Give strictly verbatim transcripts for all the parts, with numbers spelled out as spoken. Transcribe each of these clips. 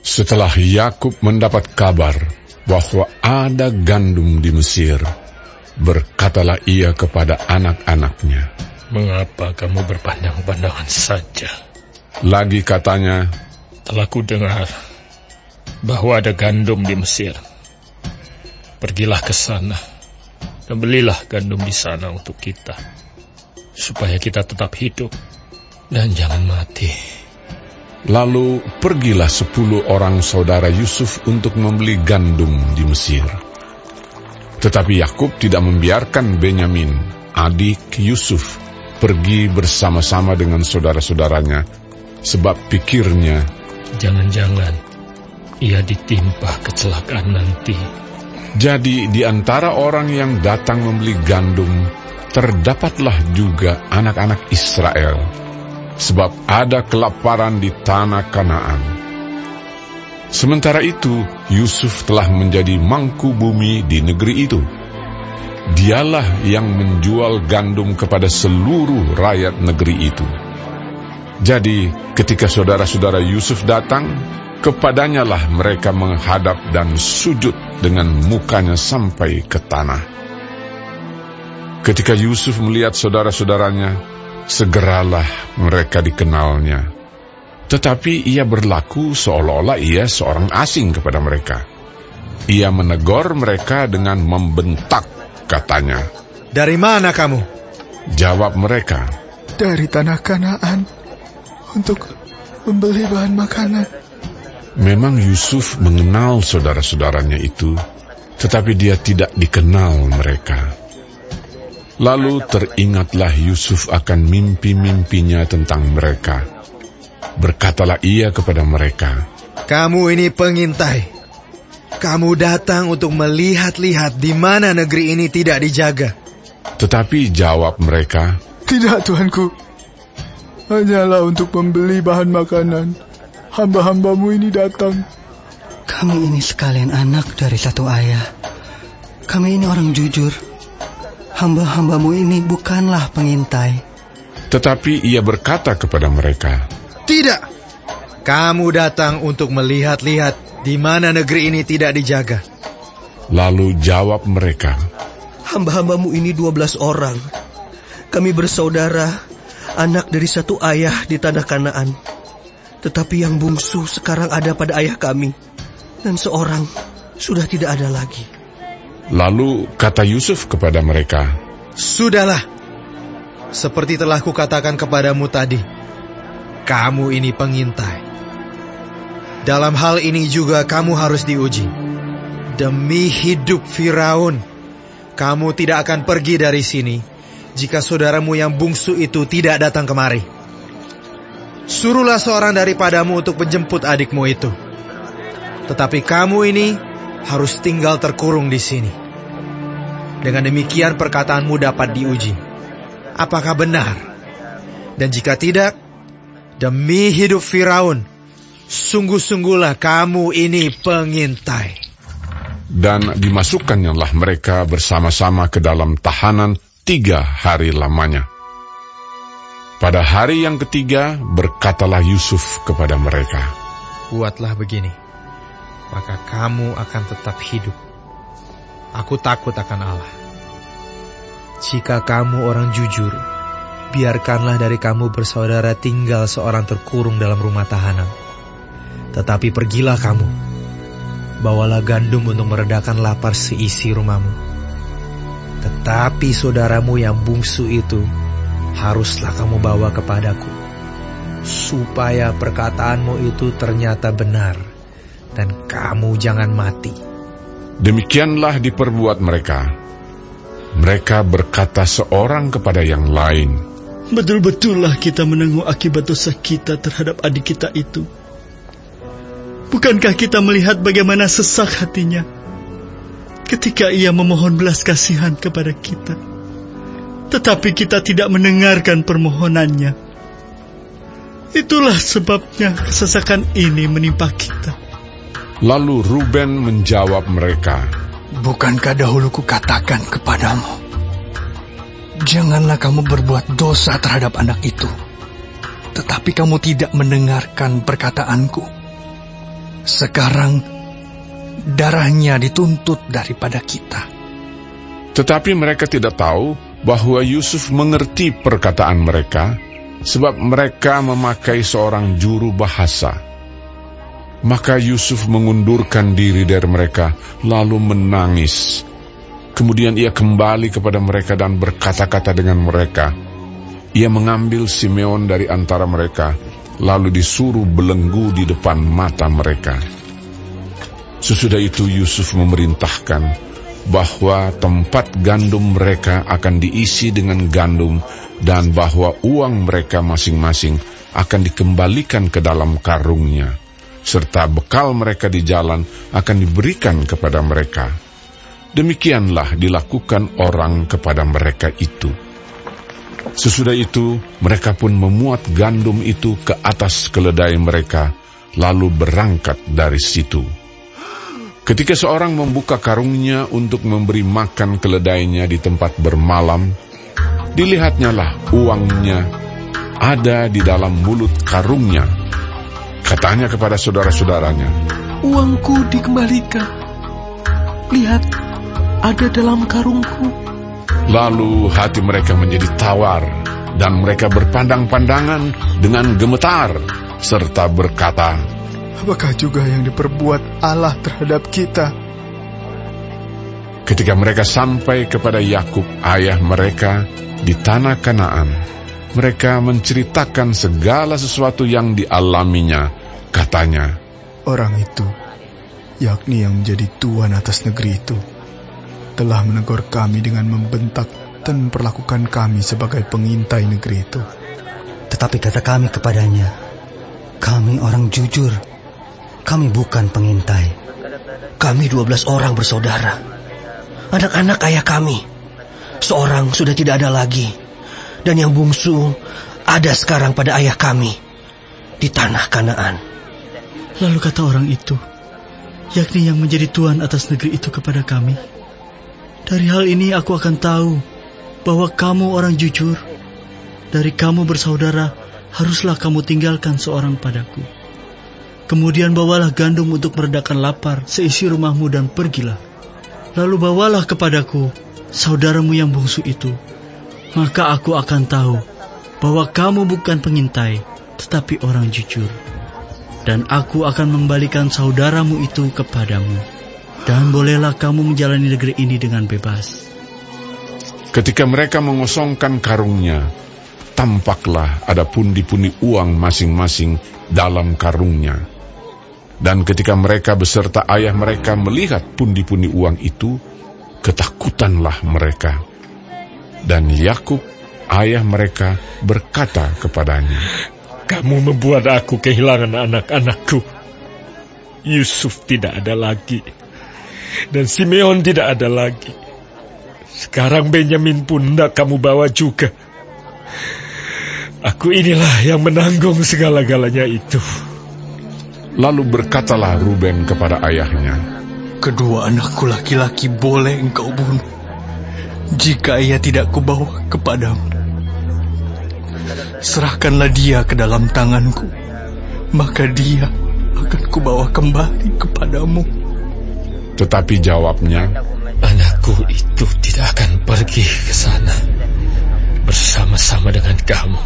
Setelah Yakub mendapat kabar bahwa ada gandum di Mesir, berkatalah ia kepada anak-anaknya, "Mengapa kamu berpandang-pandangan saja?" Lagi katanya, "Telah kudengar bahwa ada gandum di Mesir. Pergilah ke sana dan belilah gandum di sana untuk kita, supaya kita tetap hidup dan jangan mati." Lalu pergilah sepuluh orang saudara Yusuf untuk membeli gandum di Mesir. Tetapi Yakub tidak membiarkan Benyamin, adik Yusuf, pergi bersama-sama dengan saudara-saudaranya, sebab pikirnya, jangan-jangan ia ditimpa kecelakaan nanti. Jadi di antara orang yang datang membeli gandum, terdapatlah juga anak-anak Israel, sebab ada kelaparan di tanah Kanaan. Sementara itu, Yusuf telah menjadi mangku bumi di negeri itu. Dialah yang menjual gandum kepada seluruh rakyat negeri itu. Jadi, ketika saudara-saudara Yusuf datang, kepadanya lah mereka menghadap dan sujud dengan mukanya sampai ke tanah. Ketika Yusuf melihat saudara-saudaranya, segeralah mereka dikenalnya. Tetapi ia berlaku seolah-olah ia seorang asing kepada mereka. Ia menegur mereka dengan membentak, katanya, "Dari mana kamu?" Jawab mereka, "Dari tanah Kanaan, untuk membeli bahan makanan." Memang Yusuf mengenal saudara-saudaranya itu, tetapi dia tidak dikenal mereka. Lalu teringatlah Yusuf akan mimpi-mimpinya tentang mereka. Berkatalah ia kepada mereka, "Kamu ini pengintai. Kamu datang untuk melihat-lihat di mana negeri ini tidak dijaga." Tetapi jawab mereka, "Tidak, Tuanku. Hanyalah untuk membeli bahan makanan. Hamba-hambamu ini datang." "Kami ini sekalian anak dari satu ayah. Kami ini orang jujur. Hamba-hambamu ini bukanlah pengintai." Tetapi ia berkata kepada mereka, "Tidak, kamu datang untuk melihat-lihat di mana negeri ini tidak dijaga." Lalu jawab mereka, "Hamba-hambamu ini dua belas orang. Kami bersaudara, anak dari satu ayah di tanah Kanaan. Tetapi yang bungsu sekarang ada pada ayah kami, dan seorang sudah tidak ada lagi." Lalu kata Yusuf kepada mereka, "Sudahlah, seperti telah kukatakan kepadamu tadi, kamu ini pengintai. Dalam hal ini juga kamu harus diuji. Demi hidup Firaun, kamu tidak akan pergi dari sini jika saudaramu yang bungsu itu tidak datang kemari. Suruhlah seorang daripadamu untuk menjemput adikmu itu. Tetapi kamu ini harus tinggal terkurung di sini. Dengan demikian perkataanmu dapat diuji. Apakah benar? Dan jika tidak, demi hidup Firaun, sungguh-sungguhlah kamu ini pengintai." Dan dimasukkannya mereka bersama-sama ke dalam tahanan tiga hari lamanya. Pada hari yang ketiga berkatalah Yusuf kepada mereka, "Buatlah begini, maka kamu akan tetap hidup. Aku takut akan Allah. Jika kamu orang jujur, biarkanlah dari kamu bersaudara tinggal seorang terkurung dalam rumah tahanan. Tetapi pergilah kamu, bawalah gandum untuk meredakan lapar seisi rumahmu. Tetapi saudaramu yang bungsu itu haruslah kamu bawa kepadaku, supaya perkataanmu itu ternyata benar, dan kamu jangan mati." Demikianlah diperbuat mereka. Mereka berkata seorang kepada yang lain, "Betul-betullah kita menanggung akibat dosa kita terhadap adik kita itu. Bukankah kita melihat bagaimana sesak hatinya ketika ia memohon belas kasihan kepada kita? Tetapi kita tidak mendengarkan permohonannya. Itulah sebabnya kesesakan ini menimpa kita." Lalu Ruben menjawab mereka, "Bukankah dahulu kukatakan kepadamu, janganlah kamu berbuat dosa terhadap anak itu? Tetapi kamu tidak mendengarkan perkataanku. Sekarang darahnya dituntut daripada kita. Tetapi mereka tidak tahu bahwa Yusuf mengerti perkataan mereka, sebab mereka memakai seorang juru bahasa. Maka Yusuf mengundurkan diri dari mereka, lalu menangis. Kemudian ia kembali kepada mereka dan berkata-kata dengan mereka. Ia mengambil Simeon dari antara mereka, lalu disuruh belenggu di depan mata mereka. Sesudah itu Yusuf memerintahkan bahwa tempat gandum mereka akan diisi dengan gandum, dan bahwa uang mereka masing-masing akan dikembalikan ke dalam karungnya, serta bekal mereka di jalan akan diberikan kepada mereka. Demikianlah dilakukan orang kepada mereka itu. Sesudah itu, mereka pun memuat gandum itu ke atas keledai mereka, lalu berangkat dari situ. Ketika seorang membuka karungnya untuk memberi makan keledainya di tempat bermalam, dilihatnyalah uangnya ada di dalam mulut karungnya. Katanya kepada saudara-saudaranya, "Uangku dikembalikan. Lihat, ada dalam karungku." Lalu hati mereka menjadi tawar, dan mereka berpandang-pandangan dengan gemetar, serta berkata, "Apakah juga yang diperbuat Allah terhadap kita?" Ketika mereka sampai kepada Yakub, ayah mereka, di tanah Kanaan, mereka menceritakan segala sesuatu yang dialaminya. Katanya, "Orang itu, yakni yang menjadi tuan atas negeri itu, telah menegur kami dengan membentak dan memperlakukan kami sebagai pengintai negeri itu. Tetapi kata kami kepadanya, kami orang jujur, kami bukan pengintai. Kami dua belas orang bersaudara. Anak-anak ayah kami, seorang sudah tidak ada lagi, dan yang bungsu ada sekarang pada ayah kami di tanah Kanaan." Lalu kata orang itu, yakni yang menjadi tuan atas negeri itu kepada kami, "Dari hal ini aku akan tahu bahwa kamu orang jujur. Dari kamu bersaudara, haruslah kamu tinggalkan seorang padaku. Kemudian bawalah gandum untuk meredakan lapar seisi rumahmu dan pergilah. Lalu bawalah kepadaku saudaramu yang bungsu itu. Maka aku akan tahu bahwa kamu bukan pengintai, tetapi orang jujur. Dan aku akan membalikan saudaramu itu kepadamu. Dan bolehlah kamu menjalani negeri ini dengan bebas." Ketika mereka mengosongkan karungnya, tampaklah ada pundi-pundi uang masing-masing dalam karungnya. Dan ketika mereka beserta ayah mereka melihat pundi-pundi uang itu, ketakutanlah mereka. Dan Yakub, ayah mereka, berkata kepadanya, "Kamu membuat aku kehilangan anak-anakku. Yusuf tidak ada lagi, dan Simeon tidak ada lagi. Sekarang Benyamin pun hendak kamu bawa juga. Aku inilah yang menanggung segala-galanya itu." Lalu berkatalah Ruben kepada ayahnya, "Kedua anakku laki-laki boleh engkau bunuh, jika ia tidak kubawa kepadamu. Serahkanlah dia ke dalam tanganku, maka dia akan kubawa kembali kepadamu." Tetapi jawabnya, "Anakku itu tidak akan pergi ke sana bersama-sama dengan kamu,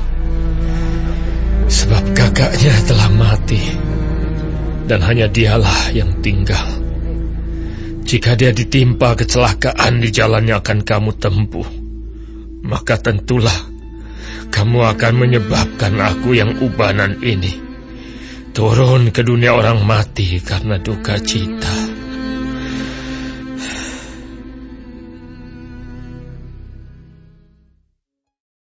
sebab kakaknya telah mati, dan hanya dialah yang tinggal. Jika dia ditimpa kecelakaan di jalan yang akan kamu tempuh, maka tentulah kamu akan menyebabkan aku yang ubanan ini turun ke dunia orang mati karena duka cita."